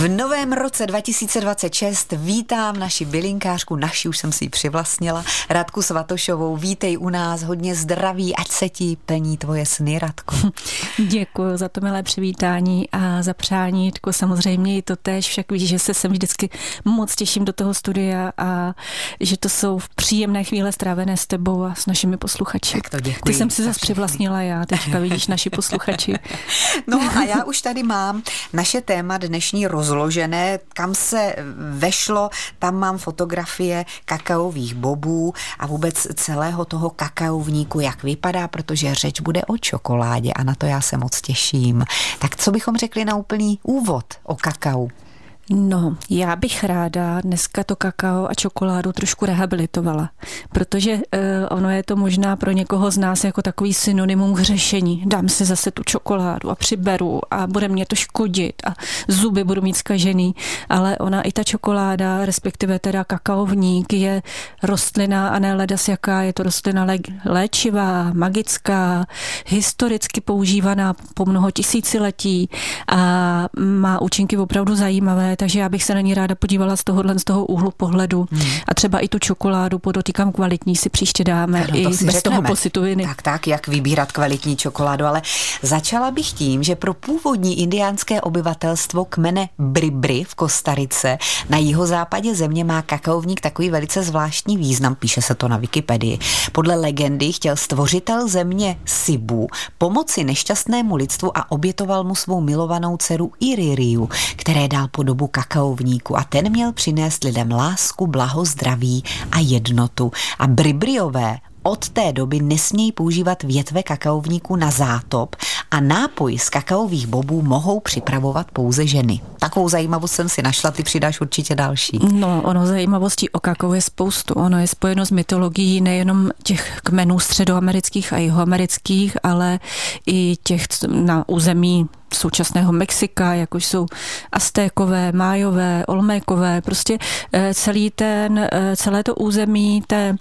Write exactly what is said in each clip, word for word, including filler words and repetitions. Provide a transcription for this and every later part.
V novém roce dva tisíce dvacet šest vítám naši bylinkářku, naši už jsem si ji přivlastnila, Radku Svatošovou. Vítej u nás, hodně zdraví, ať se ti plní tvoje sny, Radko. Děkuji za to milé přivítání a za přání, Jitko, samozřejmě i to též, však víš, že se sem vždycky moc těším do toho studia a že to jsou příjemné chvíle strávené s tebou a s našimi posluchači. Tak to děkuji. Ty jsem si zase přivlastnila já, teďka vidíš naši posluchači. No a já už tady mám naše téma dnešní rozložené, kam se vešlo, tam mám fotografie kakaových bobů a vůbec celého toho kakaovníku, jak vypadá, protože řeč bude o čokoládě a na to já se moc těším. Tak co bychom řekli na úplný úvod o kakao? No, já bych ráda dneska to kakao a čokoládu trošku rehabilitovala, protože uh, ono je to možná pro někoho z nás jako takový synonymum k řešení. Dám si zase tu čokoládu a přiberu a bude mě to škodit a zuby budu mít zkažený, ale ona i ta čokoláda, respektive teda kakaovník je rostlina a ne ledas jaká, je to rostlina lé- léčivá, magická, historicky používaná po mnoho tisíciletí a má účinky opravdu zajímavé, takže já bych se na ní ráda podívala z tohohle z toho úhlu pohledu. Hmm. A třeba i tu čokoládu, podotýkám kvalitní, si příště dáme ano, i bez řekneme. Toho pocitu viny. Tak, tak, jak vybírat kvalitní čokoládu, ale začala bych tím, že pro původní indiánské obyvatelstvo kmene Bribri v Kostarice na jihozápadě země má kakaovník takový velice zvláštní význam, píše se to na Wikipedii. Podle legendy chtěl stvořitel země Sibu pomoci nešťastnému lidstvu a obětoval mu svou milovanou dceru Iririu, které dal po dobu kakaovníku a ten měl přinést lidem lásku, blaho, zdraví a jednotu. A Bribriové od té doby nesmějí používat větve kakaovníku na zátop a nápoj z kakaových bobů mohou připravovat pouze ženy. Takovou zajímavost jsem si našla, ty přidáš určitě další. No, ono zajímavostí o kakao je spoustu. Ono je spojeno s mytologií nejenom těch kmenů středoamerických a jihoamerických, ale i těch na území současného Mexika, jako jsou Aztékové, Májové, Olmékové, prostě celý ten, celé to území té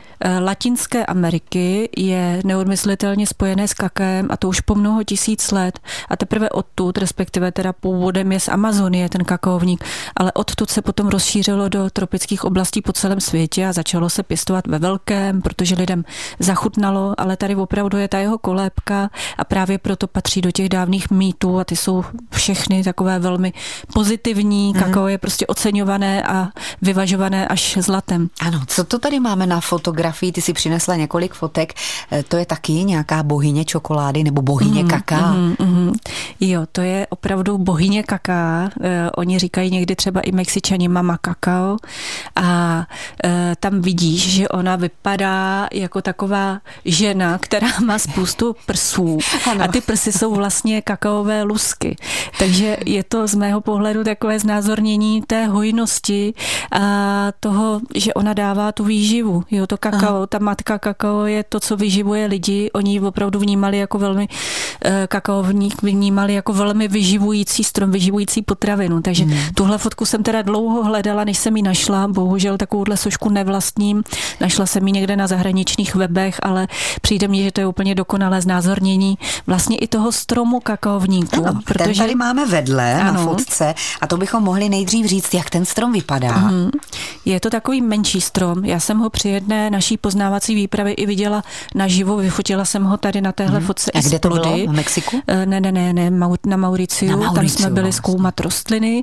Latinské Ameriky je neodmyslitelně spojené s kakaem a to už po mnoho tisíc let a teprve odtud, respektive teda původem je z Amazonie ten kakaovník, ale odtud se potom rozšířilo do tropických oblastí po celém světě a začalo se pěstovat ve velkém, protože lidem zachutnalo, ale tady opravdu je ta jeho kolébka a právě proto patří do těch dávných mýtů a ty jsou všechny takové velmi pozitivní, mm. kakao je prostě oceňované a vyvažované až zlatem. Ano, co to tady máme na fotografii? Ty si přinesla několik fotek, to je taky nějaká bohyně čokolády nebo bohyně mm, kaká. Mm, mm. Jo, to je opravdu bohyně kaká. E, oni říkají někdy třeba i Mexičani mama kakao a e, tam vidíš, že ona vypadá jako taková žena, která má spoustu prsů ano. A ty prsy jsou vlastně kakaové lusky. Takže je to z mého pohledu takové znázornění té hojnosti a toho, že ona dává tu výživu. Jo, to kakao, Aha. ta matka kakao je to, co vyživuje lidi. Oni ji opravdu vnímali jako velmi, kakaovník vnímali jako velmi vyživující strom, vyživující potravinu. Takže hmm. tuhle fotku jsem teda dlouho hledala, než jsem ji našla. Bohužel takovouhle sošku nevlastním. Našla jsem ji někde na zahraničních webech, ale přijde mně, že to je úplně dokonalé znázornění vlastně i toho stromu kakaovníku. Ano, protože ten tady máme vedle ano. na fotce a to bychom mohli nejdřív říct, jak ten strom vypadá. Hmm. Je to takový menší strom. Já jsem ho při jedné naší poznávací výpravy i viděla naživo, vyfotila jsem ho tady na téhle hmm. fotce. A kde to bylo? V Mexiku? Ne, ne, ne, ne na Mauriciu. Na Mauriciu. Tam jsme byli zkoumat rostliny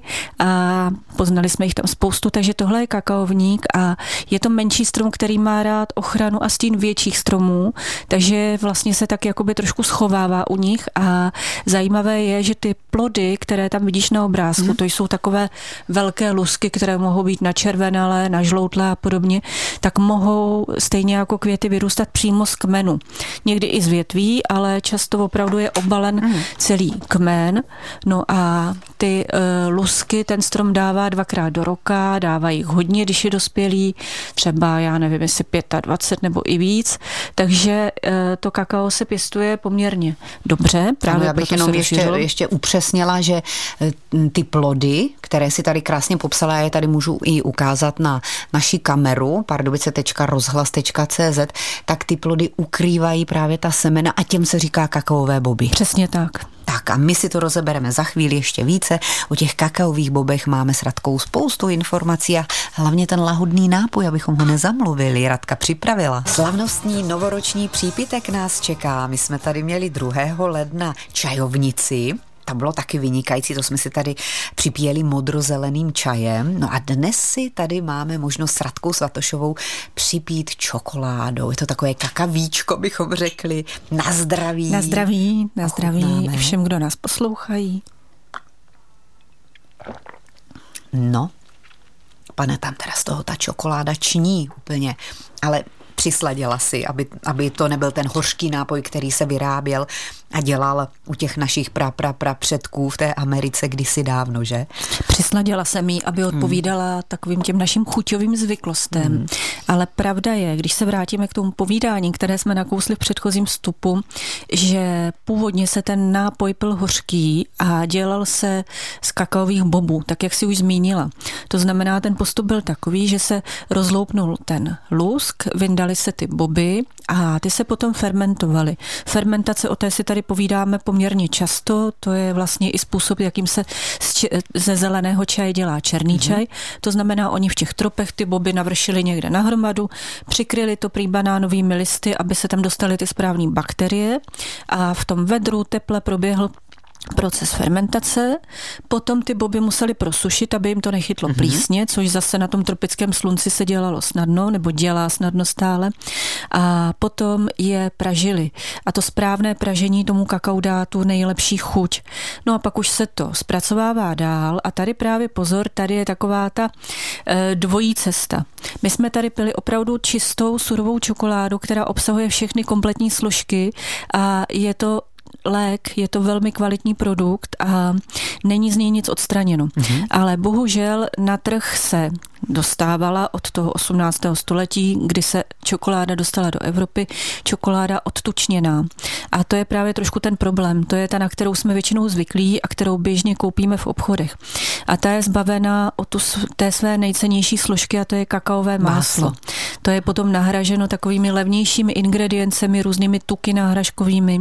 a poznali jsme jich tam spoustu, takže tohle je kakaovník a je to menší strom, který má rád ochranu a stín větších stromů, takže vlastně se tak jakoby trošku schovává u nich a zajímavé je, že ty plody, které tam vidíš na obrázku, hmm. to jsou takové velké lusky, které mohou být načervenalé, nažloutlé a podobně, tak mohou stejně jako květy vyrůstat přímo z kmenu. Někdy i z větví, ale často opravdu je obalen mm. celý kmen. No a ty uh, lusky ten strom dává dvakrát do roka, dává jich hodně, když je dospělý, třeba já nevím, jestli dvacet pět nebo i víc, takže uh, to kakao se pěstuje poměrně dobře. Právě ano, já bych jenom ještě, ještě upřesnila, že ty plody, které si tady krásně popsala, já je tady můžu i ukázat na naši kameru pardubice tečka rozhlas tečka cé zet, tak ty plody ukrývají právě ta semena a těm se říká kakaové boby. Přesně tak. Tak a my si to rozebereme za chvíli ještě více. O těch kakaových bobech máme s Radkou spoustu informací a hlavně ten lahodný nápoj, abychom ho nezamluvili. Radka připravila. Slavnostní novoroční přípitek nás čeká. My jsme tady měli druhého ledna čajovnici. To bylo taky vynikající, to jsme si tady připíjeli modrozeleným čajem. No a dnes si tady máme možnost s Radkou Svatošovou připít čokoládou. Je to takové kakavíčko, bychom řekli. Na zdraví. Na zdraví, na zdraví všem, kdo nás poslouchají. No, pane, tam teda z toho ta čokoláda ční úplně, ale přisladila si, aby, aby to nebyl ten hořký nápoj, který se vyráběl a dělal u těch našich pra, pra, pra předků v té Americe kdysi dávno, že? Přisladila jsem jí, aby odpovídala hmm. takovým těm našim chuťovým zvyklostem. Hmm. Ale pravda je, když se vrátíme k tomu povídání, které jsme nakousli v předchozím vstupu, že původně se ten nápoj pil hořký a dělal se z kakaových bobů, tak jak si už zmínila. To znamená, ten postup byl takový, že se rozloupnul ten lusk, vyndaly se ty boby a ty se potom fermentovaly. Fermentace, o té si tady povídáme poměrně často, to je vlastně i způsob, jakým se ze zeleného čaje dělá černý mm-hmm. čaj. To znamená, oni v těch tropech ty boby navršili někde na hromadu, přikryli to prý banánovými listy, aby se tam dostaly ty správné bakterie a v tom vedru teple proběhl proces fermentace, potom ty boby museli prosušit, aby jim to nechytlo mm-hmm. plísně, což zase na tom tropickém slunci se dělalo snadno, nebo dělá snadno stále. A potom je pražili. A to správné pražení tomu kakao dá tu nejlepší chuť. No a pak už se to zpracovává dál a tady právě pozor, tady je taková ta e, dvojí cesta. My jsme tady pili opravdu čistou surovou čokoládu, která obsahuje všechny kompletní složky a je to lék, je to velmi kvalitní produkt a není z něj nic odstraněno. Mm-hmm. Ale bohužel na trh se dostávala od toho osmnáctého století, kdy se čokoláda dostala do Evropy, čokoláda odtučněná. A to je právě trošku ten problém. To je ta, na kterou jsme většinou zvyklí a kterou běžně koupíme v obchodech. A ta je zbavená od tu, té své nejcennější složky a to je kakaové máslo. máslo. To je potom nahraženo takovými levnějšími ingrediencemi, různými tuky náhražkovými.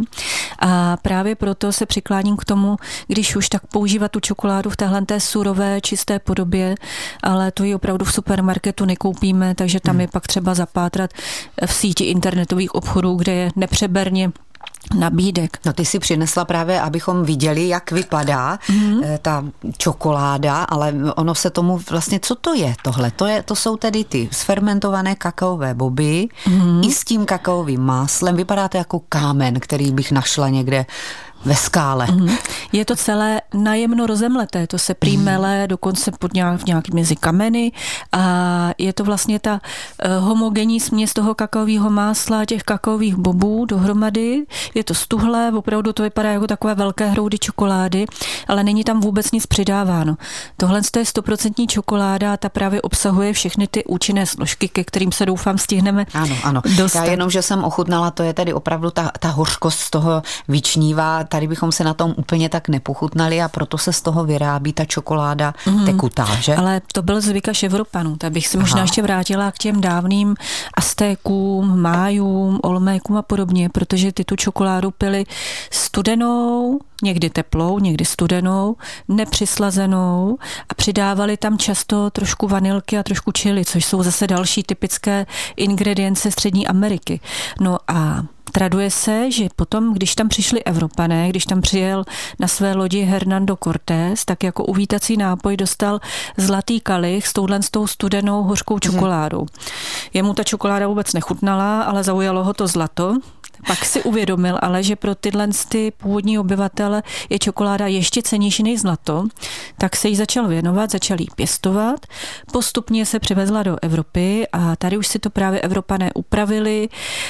A právě proto se přikláním k tomu, když už tak používat tu čokoládu v téhle té surové, čisté podobě, ale to ji opravdu v supermarketu nekoupíme, takže tam hmm. je pak třeba zapátrat v síti internetových obchodů, kde je nepřeberně nabídek. No ty si přinesla právě, abychom viděli, jak vypadá mm-hmm. ta čokoláda, ale ono se tomu vlastně, co to je tohle? To, je, to jsou tedy ty sfermentované kakaové boby mm-hmm. i s tím kakaovým máslem. Vypadá to jako kámen, který bych našla někde ve skále. Mm-hmm. Je to celé najemno rozemleté, to se prý mele dokonce pod nějak, v nějaký mezi kameny a je to vlastně ta uh, homogenní směs toho kakaového másla, těch kakaových bobů dohromady. Je to stuhlé, opravdu to vypadá jako takové velké hroudy čokolády, ale není tam vůbec nic přidáváno. Tohle je stoprocentní čokoláda a ta právě obsahuje všechny ty účinné složky, ke kterým se doufám stihneme Ano, ano. dostat. Já jenom, že jsem ochutnala, to je tedy opravdu ta, ta hořkost z toho vyčnívá. Tady bychom se na tom úplně tak nepochutnali a proto se z toho vyrábí ta čokoláda mm. tekutá, že? Ale to byl zvyk až Evropanů, tak bych se možná ještě vrátila k těm dávným Aztékům, Májům, Olmékům a podobně, protože ty tu čokoládu pili studenou, někdy teplou, někdy studenou, nepřislazenou a přidávali tam často trošku vanilky a trošku chili, což jsou zase další typické ingredience Střední Ameriky. No a traduje se, že potom, když tam přišli Evropané, když tam přijel na své lodi Hernando Cortés, tak jako uvítací nápoj dostal zlatý kalich s touhle s tou studenou hořkou čokoládou. Jemu ta čokoláda vůbec nechutnala, ale zaujalo ho to zlato. Pak si uvědomil ale, že pro tyhle ty původní obyvatele je čokoláda ještě cennější než zlato, tak se jí začal věnovat, začal jí pěstovat. Postupně se přivezla do Evropy a tady už si to právě Evropané upravili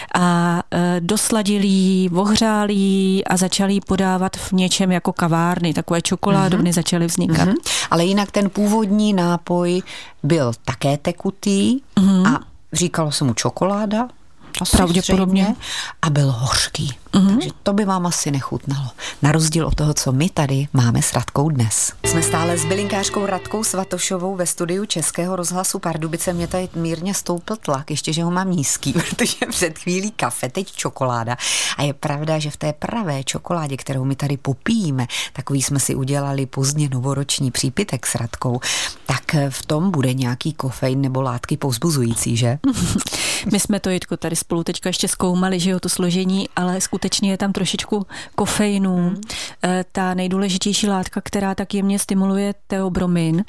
a e, dosladili ji, ohřáli ji a začali ji podávat v něčem jako kavárny. Takové čokoládovny mm-hmm. začaly vznikat. Mm-hmm. Ale jinak ten původní nápoj byl také tekutý mm-hmm. a říkalo se mu čokoláda. Pravděpodobně. A byl hořký. Mm-hmm. Takže to by vám asi nechutnalo. Na rozdíl od toho, co my tady máme s Radkou dnes. Jsme stále s bylinkářkou Radkou Svatošovou ve studiu Českého rozhlasu Pardubice. Mě tady mírně stoupl tlak, ještě, že ho mám nízký, protože před chvílí kafe, teď čokoláda. A je pravda, že v té pravé čokoládě, kterou my tady popijíme, takový jsme si udělali pozdně novoroční přípitek s Radkou, tak v tom bude nějaký kofein nebo látky povzbuzující, že? My jsme to, Jitko, tady spolu teďka ještě zkoumali, že jo, to složení, ale skutečně je tam trošičku kofeinu. Hmm. Ta nejdůležitější látka, která tak jemně stimuluje, teobromin,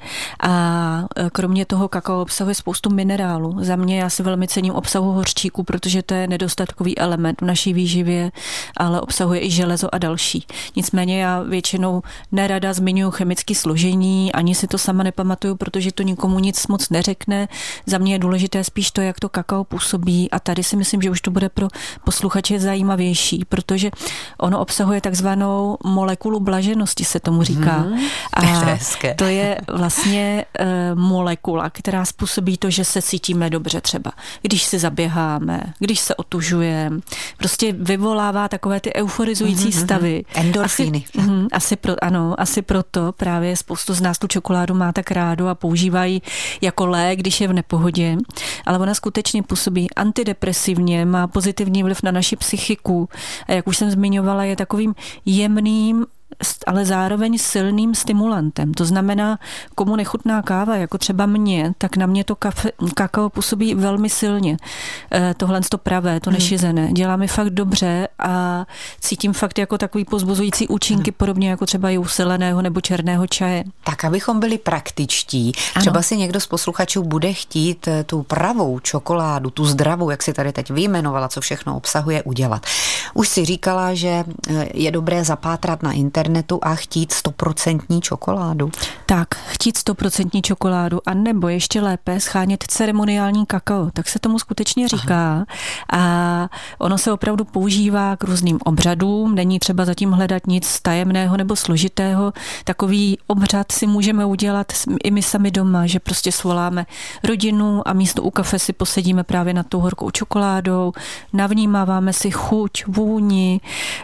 a kromě toho kakao obsahuje spoustu minerálů. Za mě já si velmi cením obsahu hořčíku, protože to je nedostatkový element v naší výživě, ale obsahuje i železo a další. Nicméně já většinou nerada zmiňuji chemické složení, ani si to sama nepamatuju, protože to nikomu nic moc neřekne. Za mě je důležité spíš to, jak to kakao působí, a tady si myslím, že už to bude pro posluchače zajímavější, protože ono obsahuje takzvanou molekulu blaženosti, se tomu říká. Hmm, a to je vlastně e, molekula, která způsobí to, že se cítíme dobře třeba, když si zaběháme, když se otužujeme. Prostě vyvolává takové ty euforizující hmm, stavy. Endorfíny. Asi, hm, asi pro, ano, asi proto právě spoustu z nás tu čokoládu má tak rádo a používají jako lék, když je v nepohodě. Ale ona skutečně působí antidepresivně, má pozitivní vliv na naši psychiku a jak už jsem zmiňovala, je takovým jemným, ale zároveň silným stimulantem. To znamená, komu nechutná káva, jako třeba mě, tak na mě to kafe, kakao působí velmi silně. E, tohle to pravé, to nešizené. Dělá mi fakt dobře a cítím fakt jako takový pozbuzující účinky, hmm. podobně jako třeba i u zeleného nebo černého čaje. Tak, abychom byli praktičtí, třeba ano. si někdo z posluchačů bude chtít tu pravou čokoládu, tu zdravou, jak si tady teď vyjmenovala, co všechno obsahuje, udělat. Už si říkala, že je dobré zapátrat na internetu a chtít stoprocentní čokoládu. Tak, chtít stoprocentní čokoládu a nebo ještě lépe schánět ceremoniální kakao. Tak se tomu skutečně říká. Aha. A ono se opravdu používá k různým obřadům. Není třeba zatím hledat nic tajemného nebo složitého. Takový obřad si můžeme udělat i my sami doma, že prostě svoláme rodinu a místo u kafe si posedíme právě nad tou horkou čokoládou. Navnímáváme si chuť, vůni,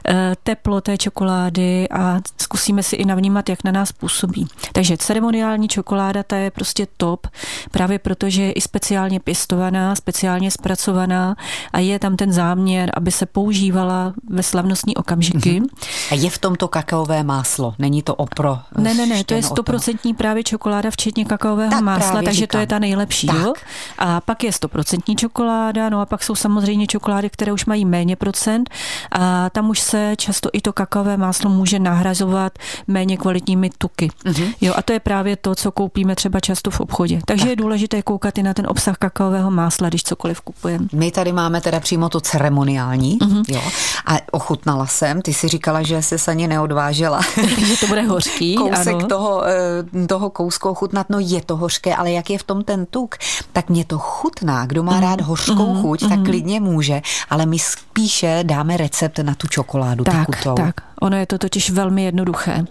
teplo té čokolády a zkusíme si i navnímat, jak na nás působí. Takže ceremoniální čokoláda, ta je prostě top, právě protože je i speciálně pěstovaná, speciálně zpracovaná a je tam ten záměr, aby se používala ve slavnostní okamžiky. A je v tomto kakaové máslo? Není to opro? Ne, ne, ne, to je stoprocentní právě čokoláda, včetně kakaového tak másla, takže říkám. To je ta nejlepší. Jo? A pak je stoprocentní čokoláda, no a pak jsou samozřejmě čokolády, které už mají méně procent a tam už se často i to kakaové máslo může nahrazovat méně kvalitními tuky. Uh-huh. Jo, a to je právě to, co koupíme třeba často v obchodě. Takže tak. je důležité koukat i na ten obsah kakaového másla, když cokoliv kupujeme. My tady máme teda přímo to ceremoniální, uh-huh. jo, a ochutnala jsem, ty si říkala, že se ani neodvážela. Že to bude hořký. Kousek ano. toho, toho kousku ochutnat, no je to hořké, ale jak je v tom ten tuk, tak mě to chutná. Kdo má uh-huh. rád hořkou uh-huh. chuť, uh-huh. tak klidně může, ale my spíše dáme recept na tu čokoládu. Tak, takutou. tak. Ono je to totiž velmi jednoduché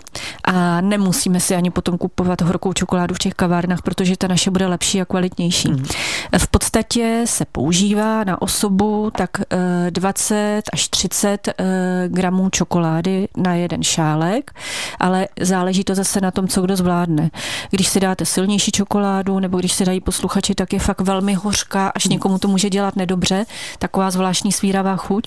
a nemusíme si ani potom kupovat horkou čokoládu v těch kavárnách, protože ta naše bude lepší a kvalitnější. Hmm. V podstatě se používá na osobu tak dvacet až třicet gramů čokolády na jeden šálek, ale záleží to zase na tom, co kdo zvládne. Když si dáte silnější čokoládu nebo když si dají posluchači, tak je fakt velmi hořká, až hmm. někomu to může dělat nedobře, taková zvláštní svíravá chuť.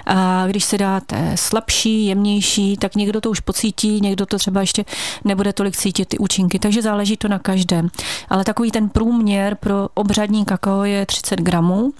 A když si dáte slabší, jemnější, tak někdo to už pocítí, někdo to třeba ještě nebude tolik cítit ty účinky, takže záleží to na každém. Ale takový ten průměr pro obřadní kakao je třicet gramů.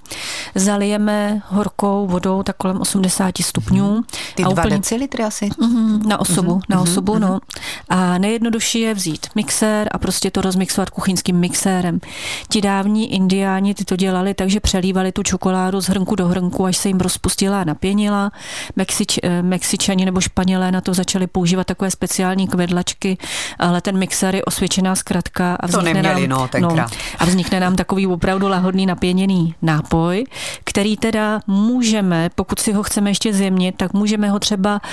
Zalijeme horkou vodou tak kolem osmdesát stupňů. Ty a dva úplně, decilitry asi? Mm, na osobu, mm, na osobu, mm, no. A nejjednodušší je vzít mixér a prostě to rozmixovat kuchyňským mixérem. Ti dávní indiáni ty to dělali, takže přelívali tu čokoládu z hrnku do hrnku, až se jim rozpustila a napěnila. Mexič, Mexičani nebo Španělé Španělé na to začali používat takové speciální kvedlačky, ale ten mixér je osvědčená zkratka a vznikne, to neměli, nám, no, tenkrát. no, a vznikne nám takový opravdu lahodný napěněný nápoj, který teda můžeme, pokud si ho chceme ještě zjemnit, tak můžeme ho třeba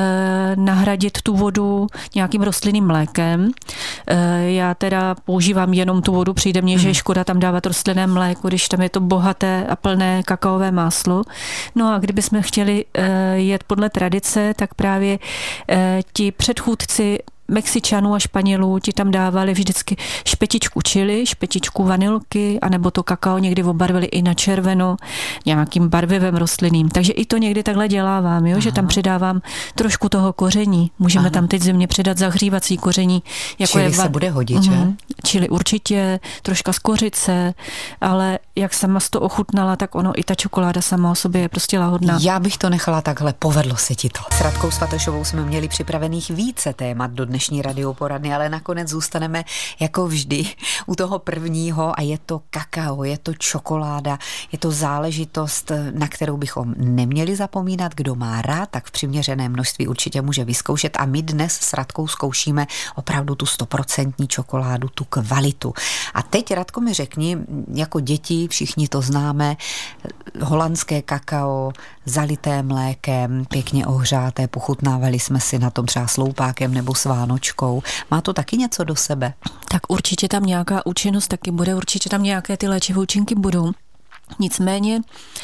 e, nahradit tu vodu nějakým rostlinným mlékem. E, já teda používám jenom tu vodu, přijde mně, hmm. že je škoda tam dávat rostlinné mléko, když tam je to bohaté a plné kakaové máslo. No a kdybychom chtěli e, jet podle tradice, tak právě e, ti předchůdci Mexičanů a Španělů ti tam dávali vždycky špetičku chili, špetičku vanilky, anebo to kakao někdy obarvili i na červeno nějakým barvivem rostlinným. Takže i to někdy takhle dělávám, jo? Že tam přidávám trošku toho koření. Můžeme Aha. tam teď zimně přidat zahřívací koření. Jako čili je va- se bude hodit, že? Mm, čili určitě, troška z kořice, ale jak sama to ochutnala, tak ono i ta čokoláda sama o sobě je prostě lahodná. Já bych to nechala takhle, povedlo se ti to. S Radkou Svatošovou jsme měli připravených více témat do dnešní radioporadny, ale nakonec zůstaneme jako vždy u toho prvního a je to kakao, je to čokoláda, je to záležitost, na kterou bychom neměli zapomínat. Kdo má rád, tak v přiměřeném množství určitě může vyzkoušet a my dnes s Radkou zkoušíme opravdu tu stoprocentní čokoládu, tu kvalitu. A teď, Radko, mi řekni, jako děti, všichni to známe, holandské kakao, zalité mlékem, pěkně ohřáté, pochutnávali jsme si na tom třeba sloupákem nebo s vánočkou. Má to taky něco do sebe? Tak určitě tam nějaká účinnost taky bude, určitě tam nějaké ty léčivé účinky budou. Nicméně,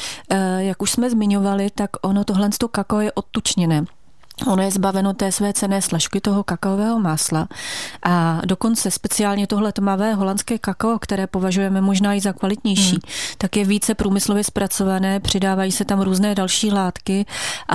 jak už jsme zmiňovali, tak ono tohle to kakao je odtučněné. Ono je zbaveno té své cenné složky toho kakaového másla a dokonce speciálně tohle tmavé holandské kakao, které považujeme možná i za kvalitnější, hmm. tak je více průmyslově zpracované, přidávají se tam různé další látky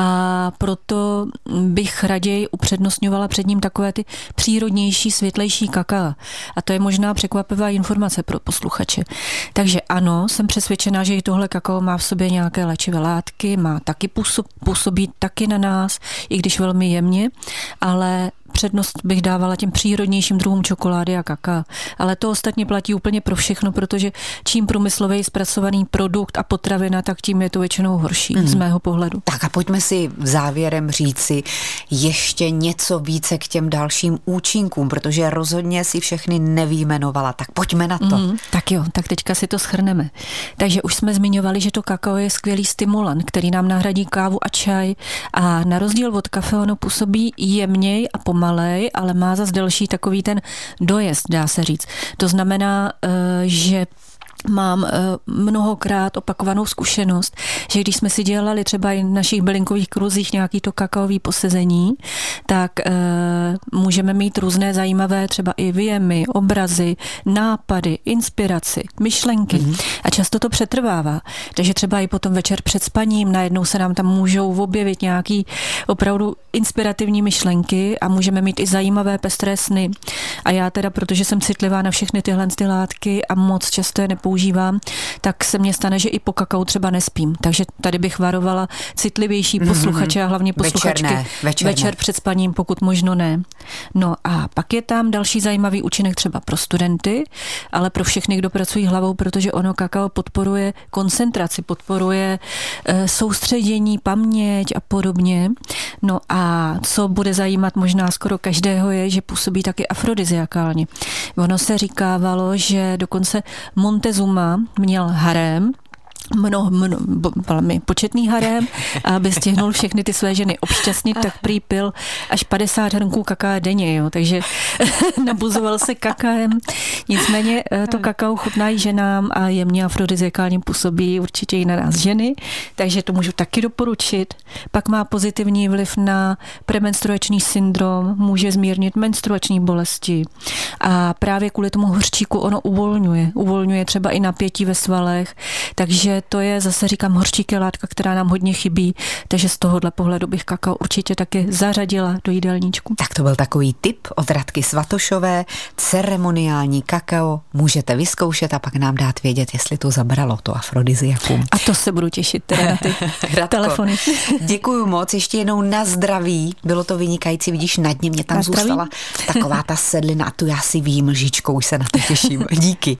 a proto bych raději upřednostňovala před ním takové ty přírodnější, světlejší kakao. A to je možná překvapivá informace pro posluchače. Takže ano, jsem přesvědčená, že i tohle kakao má v sobě nějaké léčivé látky, má taky působ, působí taky na nás, i když velmi jemně, ale přednost bych dávala těm přírodnějším druhům čokolády a kakaa. Ale to ostatně platí úplně pro všechno, protože čím průmyslově zpracovaný produkt a potravina, tak tím je to většinou horší mm. z mého pohledu. Tak a pojďme si závěrem říci ještě něco více k těm dalším účinkům, protože rozhodně si všechny nevyjmenovala. Tak pojďme na to. Mm, tak jo, tak teďka si to shrneme. Takže už jsme zmiňovali, že to kakao je skvělý stimulant, který nám nahradí kávu a čaj a na rozdíl od kafe ono působí jemněji a pomalej, ale má zas delší takový ten dojezd, dá se říct. To znamená, že mám mnohokrát opakovanou zkušenost, že když jsme si dělali třeba i v našich bylinkových kruzích nějaký to kakaový posezení, tak e, můžeme mít různé zajímavé třeba i vyjemy, obrazy, nápady, inspiraci, myšlenky mm-hmm. a často to přetrvává. Takže třeba i potom večer před spaním najednou se nám tam můžou objevit nějaký opravdu inspirativní myšlenky a můžeme mít i zajímavé pestré sny. A já teda, protože jsem citlivá na všechny tyhle ty látky a moc často je nepoužívám, tak se mně stane, že i po kakao třeba nespím. Takže tady bych varovala citlivější posluchače a hlavně posluchačky večer, ne, večer, večer ne. před spaním, pokud možno ne. No a pak je tam další zajímavý účinek třeba pro studenty, ale pro všechny, kdo pracují hlavou, protože ono kakao podporuje koncentraci, podporuje e, soustředění, paměť a podobně. No a co bude zajímat možná skoro každého je, že působí taky afrodiziakálně. Ono se říkávalo, že dokonce Montezuma měl harém, Mno, mno, velmi početný harém a aby stihnul všechny ty své ženy obšťastnit, tak prý pil až padesát hrnků kakaa denně, jo, takže nabuzoval se kakaem. Nicméně to kakao chutná i ženám a jemně afrodiziakálně působí určitě i na nás ženy, takže to můžu taky doporučit. Pak má pozitivní vliv na premenstruační syndrom, může zmírnit menstruační bolesti a právě kvůli tomu hořčíku ono uvolňuje. Uvolňuje třeba i napětí ve svalech, takže to je, zase říkám, hořčík je látka, která nám hodně chybí, takže z tohohle pohledu bych kakao určitě taky zařadila do jídelníčku. Tak to byl takový tip od Radky Svatošové, ceremoniální kakao, můžete vyzkoušet a pak nám dát vědět, jestli to zabralo, to afrodiziakum. A to se budu těšit teda na ty Radko, telefony. Děkuju moc, ještě jednou na zdraví, bylo to vynikající, vidíš, na dně mě tam zůstala taková ta sedlina a tu já si vím lžičkou, už se na to těším. Díky.